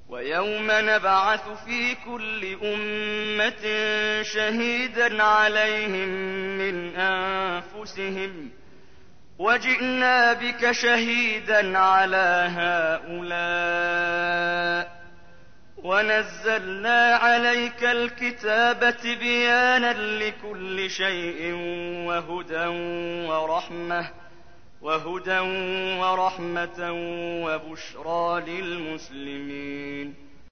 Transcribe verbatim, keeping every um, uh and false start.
ويوم نبعث في كل أمة شهيدا عليهم من أنفسهم وجئنا بك شهيدا على هؤلاء ونزلنا عليك الكتاب تبيانا لكل شيء وهدى ورحمة وهدى ورحمة وبشرى للمسلمين